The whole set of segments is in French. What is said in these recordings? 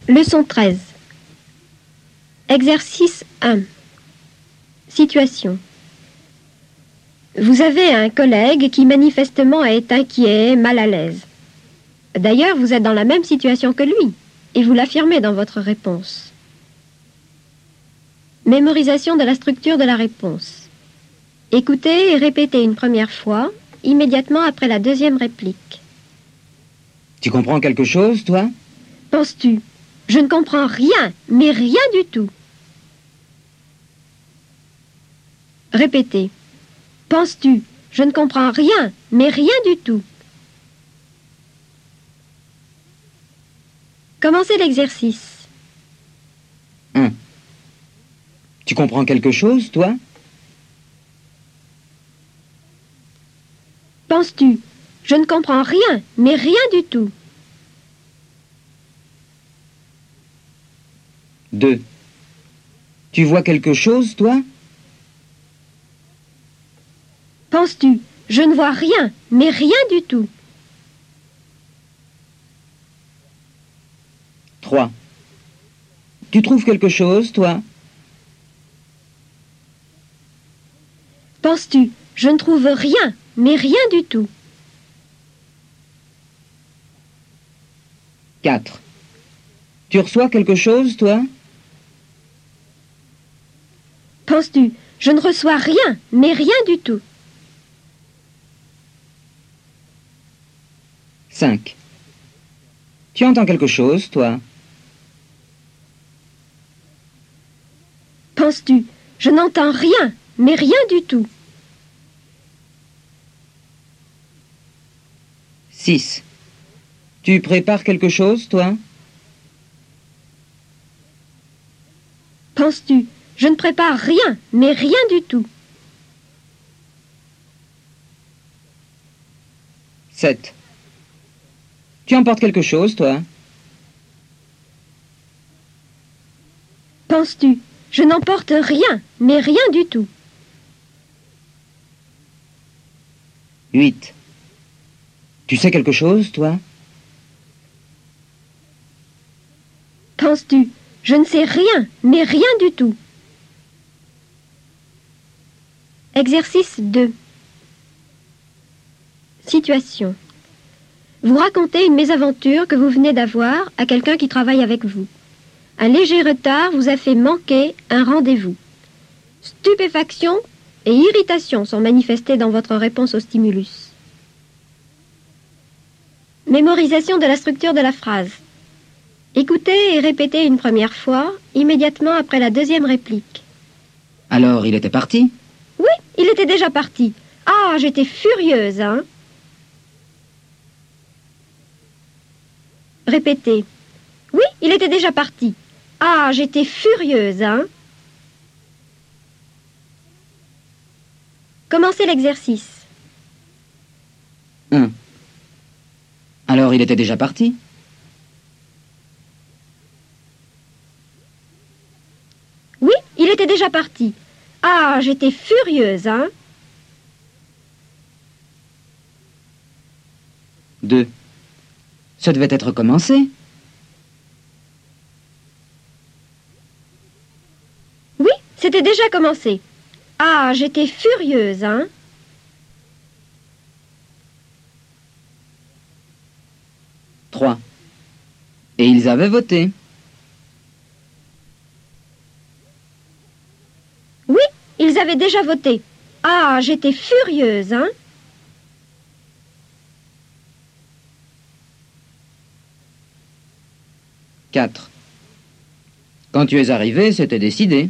Leçon 13. Exercice 1. Situation. Vous avez un collègue qui manifestement est inquiet, mal à l'aise. D'ailleurs, vous êtes dans la même situation que lui, et vous l'affirmez dans votre réponse. Mémorisation de la structure de la réponse. Écoutez et répétez une première fois, immédiatement après la deuxième réplique. Tu comprends quelque chose, toi? Penses-tu? Je ne comprends rien, mais rien du tout. Répétez. Penses-tu? Je ne comprends rien, mais rien du tout. Commencez l'exercice. 1. Tu comprends quelque chose, toi? Penses-tu? Je ne comprends rien, mais rien du tout. 2. Tu vois quelque chose, toi? Penses-tu? Je ne vois rien, mais rien du tout. 3. Tu trouves quelque chose, toi? Penses-tu? Je ne trouve rien, mais rien du tout. 4. Tu reçois quelque chose, toi? Penses-tu? Je ne reçois rien, mais rien du tout. 5. Tu entends quelque chose, toi? Penses-tu? Je n'entends rien, mais rien du tout. 6. Tu prépares quelque chose, toi? Penses-tu? Je ne prépare rien, mais rien du tout. 7. Tu emportes quelque chose, toi? Penses-tu? Je n'emporte rien, mais rien du tout. 8. Tu sais quelque chose, toi? Penses-tu? Je ne sais rien, mais rien du tout. Exercice 2. Situation. Vous racontez une mésaventure que vous venez d'avoir à quelqu'un qui travaille avec vous. Un léger retard vous a fait manquer un rendez-vous. Stupéfaction et irritation sont manifestées dans votre réponse au stimulus. Mémorisation de la structure de la phrase. Écoutez et répétez une première fois, immédiatement après la deuxième réplique. Alors, il était parti? Oui, il était déjà parti. Ah, j'étais furieuse, hein? Répétez. Oui, il était déjà parti. Ah, j'étais furieuse, hein? Commencez l'exercice. 1. Alors, il était déjà parti? Oui, il était déjà parti. Ah, j'étais furieuse, hein? 2. Ça devait être commencé? Oui, c'était déjà commencé. Ah, j'étais furieuse, hein? 3. Et ils avaient voté? Oui, ils avaient déjà voté. Ah, j'étais furieuse, hein? 4. Quand tu es arrivé, c'était décidé.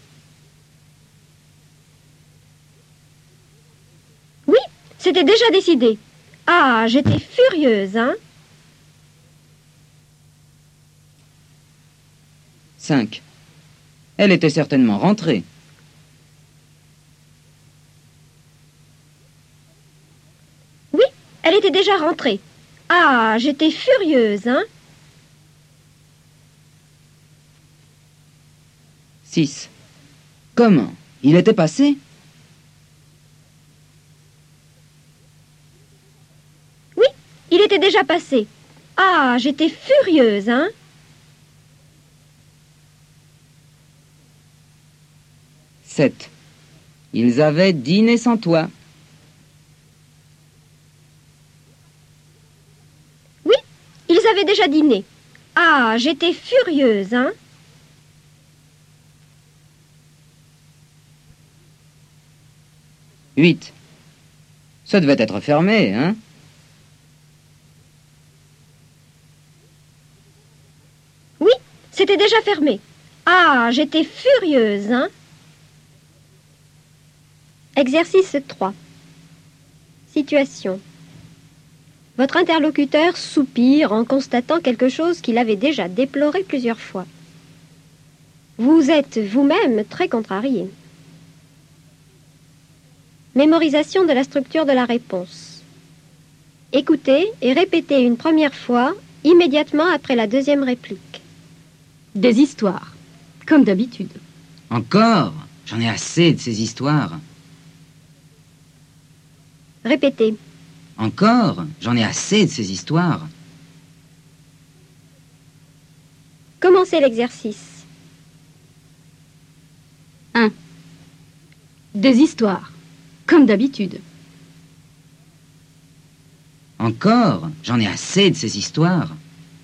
Oui, c'était déjà décidé. Ah, j'étais furieuse, hein? 5. Elle était certainement rentrée. Oui, elle était déjà rentrée. Ah, j'étais furieuse, hein? 6. Comment? Il était passé? Oui, il était déjà passé. Ah, j'étais furieuse, hein? 7. Ils avaient dîné sans toi. Oui, ils avaient déjà dîné. Ah, j'étais furieuse, hein? 8. Ça devait être fermé, hein? Oui, c'était déjà fermé. Ah, j'étais furieuse, hein? Exercice 3. Situation. Votre interlocuteur soupire en constatant quelque chose qu'il avait déjà déploré plusieurs fois. Vous êtes vous-même très contrarié. Mémorisation de la structure de la réponse. Écoutez et répétez une première fois, immédiatement après la deuxième réplique. Des histoires, comme d'habitude. Encore? J'en ai assez de ces histoires. Répétez. Encore? J'en ai assez de ces histoires. Commencez l'exercice. 1. Des histoires, comme d'habitude. Encore? J'en ai assez de ces histoires.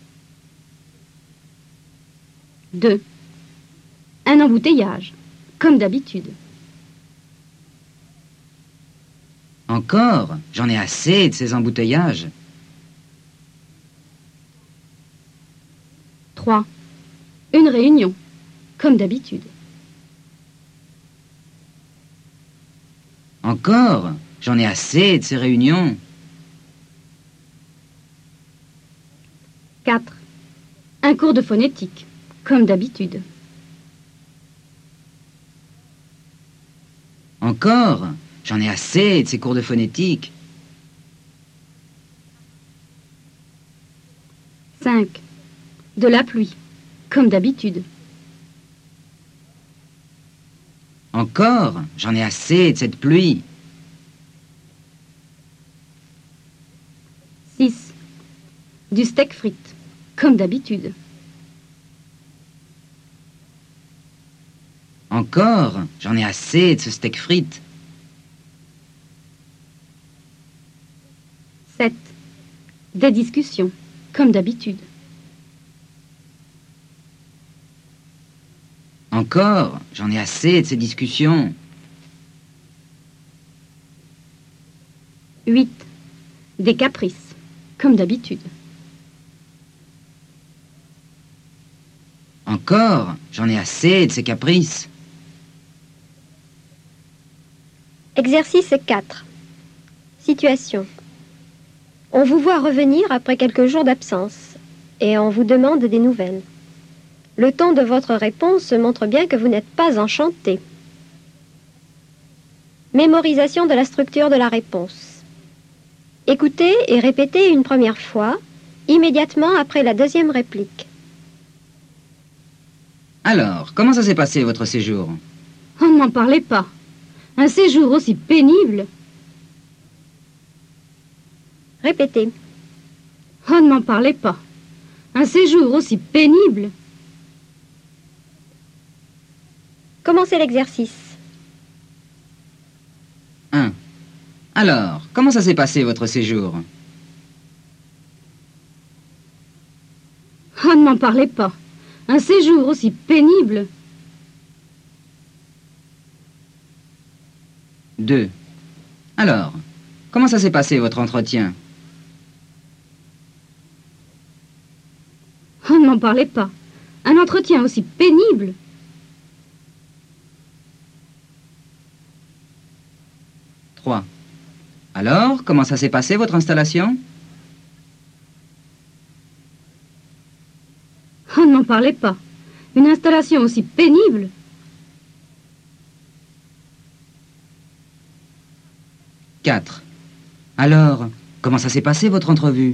2. Un embouteillage, comme d'habitude. Encore? J'en ai assez de ces embouteillages. 3. Une réunion, comme d'habitude. Encore? J'en ai assez de ces réunions. 4. Un cours de phonétique, comme d'habitude. Encore? J'en ai assez de ces cours de phonétique. 5. De la pluie, comme d'habitude. Encore? J'en ai assez de cette pluie. 6. Du steak frites, comme d'habitude. Encore? J'en ai assez de ce steak frites. 7. Des discussions, comme d'habitude. Encore? J'en ai assez de ces discussions. 8. Des caprices, comme d'habitude. Encore? J'en ai assez de ces caprices. Exercice 4. Situation. On vous voit revenir après quelques jours d'absence et on vous demande des nouvelles. Le ton de votre réponse montre bien que vous n'êtes pas enchanté. Mémorisation de la structure de la réponse. Écoutez et répétez une première fois, immédiatement après la deuxième réplique. Alors, comment ça s'est passé votre séjour? Oh, ne m'en parlez pas. Un séjour aussi pénible. Répétez. Oh, ne m'en parlez pas. Un séjour aussi pénible. Commencez l'exercice. 1. Alors, comment ça s'est passé votre séjour? Oh, ne m'en parlez pas. Un séjour aussi pénible. 2. Alors, comment ça s'est passé votre entretien? Oh, ne m'en parlez pas. Un entretien aussi pénible. 3. Alors, comment ça s'est passé votre installation? Oh, ne m'en parlez pas. Une installation aussi pénible. 4. Alors, comment ça s'est passé votre entrevue?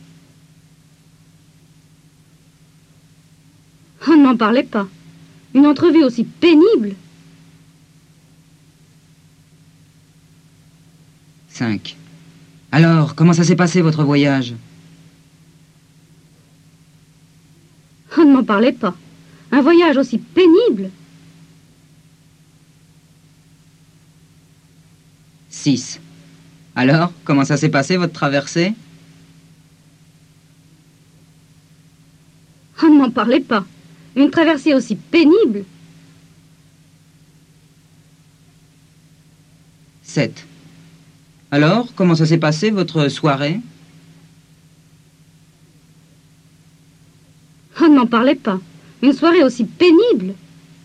Oh, ne m'en parlez pas. Une entrevue aussi pénible. 5. Alors, comment ça s'est passé votre voyage? Oh, ne m'en parlez pas. Un voyage aussi pénible. 6. Alors, comment ça s'est passé, votre traversée? Oh, ne m'en parlez pas. Une traversée aussi pénible. 7. Alors, comment ça s'est passé, votre soirée? Oh, ne m'en parlez pas. Une soirée aussi pénible.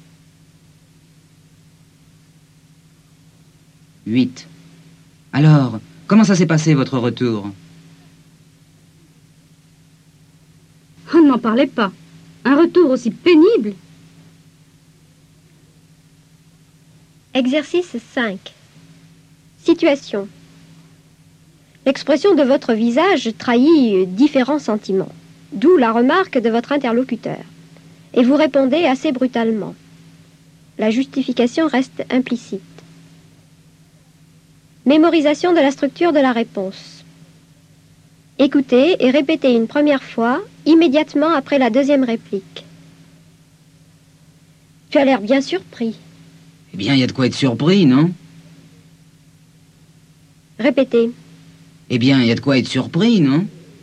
8. Alors, comment ça s'est passé, votre retour? Oh, ne m'en parlez pas. Un retour aussi pénible. Exercice 5. Situation. L'expression de votre visage trahit différents sentiments, d'où la remarque de votre interlocuteur. Et vous répondez assez brutalement. La justification reste implicite. Mémorisation de la structure de la réponse. Écoutez et répétez une première fois, immédiatement après la deuxième réplique. Tu as l'air bien surpris. Eh bien, il y a de quoi être surpris, non? Répétez. Eh bien, il y a de quoi être surpris, non?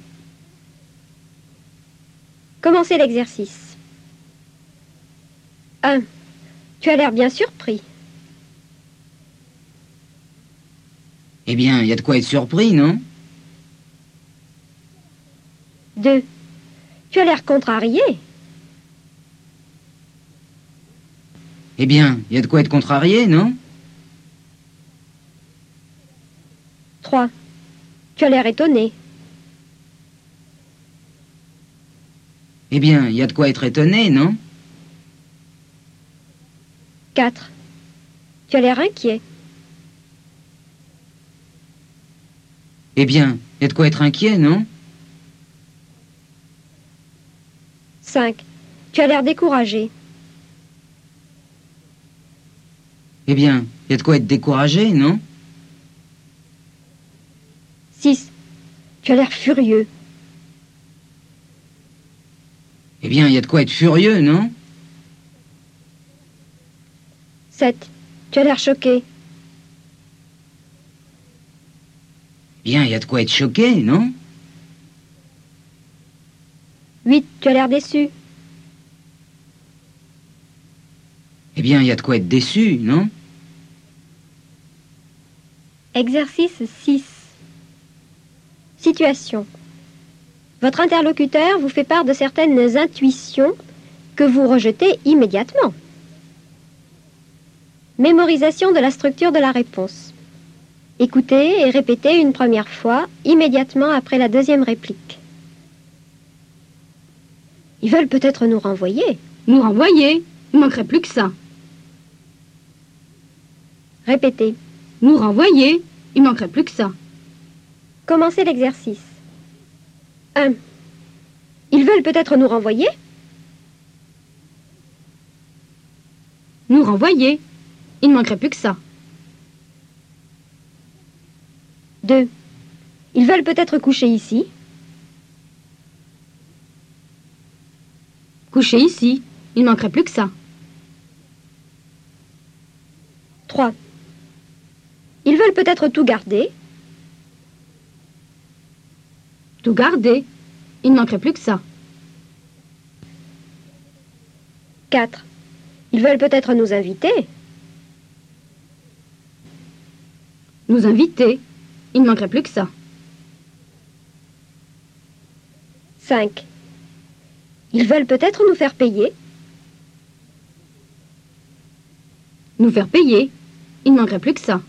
Commencez l'exercice. 1. Tu as l'air bien surpris. Eh bien, il y a de quoi être surpris, non? 2. Tu as l'air contrarié. Eh bien, il y a de quoi être contrarié, non? 3. Tu as l'air étonné. Eh bien, il y a de quoi être étonné, non? 4. Tu as l'air inquiet. Eh bien, il y a de quoi être inquiet, non? 5. Tu as l'air découragé. Eh bien, il y a de quoi être découragé, non? 6. Tu as l'air furieux. Eh bien, il y a de quoi être furieux, non? 7. Tu as l'air choqué. Eh bien, il y a de quoi être choqué, non? 8. Tu as l'air déçu. Eh bien, il y a de quoi être déçu, non? Exercice 6. Situation. Votre interlocuteur vous fait part de certaines intuitions que vous rejetez immédiatement. Mémorisation de la structure de la réponse. Écoutez et répétez une première fois, immédiatement après la deuxième réplique. Ils veulent peut-être nous renvoyer. Nous renvoyer. Il manquerait plus que ça. Répétez. Nous renvoyer. Il manquerait plus que ça. Commencez l'exercice. 1. Ils veulent peut-être nous renvoyer. Nous renvoyer. Il ne manquerait plus que ça. 2. Ils veulent peut-être coucher ici. Coucher ici. Il ne manquerait plus que ça. 3. Ils veulent peut-être tout garder. Tout garder. Il ne manquerait plus que ça. 4. Ils veulent peut-être nous inviter. Nous inviter. Il ne manquerait plus que ça. 5. Ils veulent peut-être nous faire payer. Nous faire payer. Il ne manquerait plus que ça.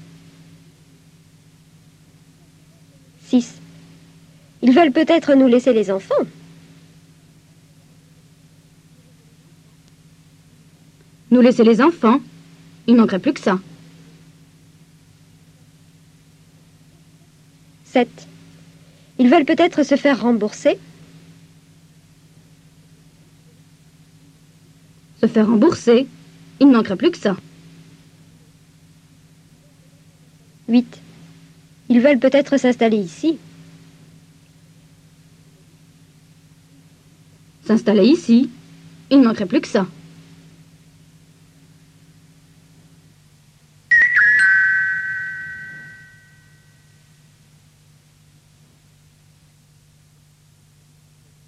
6. Ils veulent peut-être nous laisser les enfants. Nous laisser les enfants. Il ne manquerait plus que ça. 7. Ils veulent peut-être se faire rembourser. Se faire rembourser. Il ne manquerait plus que ça. 8. Ils veulent peut-être s'installer ici. S'installer ici. Il ne manquerait plus que ça.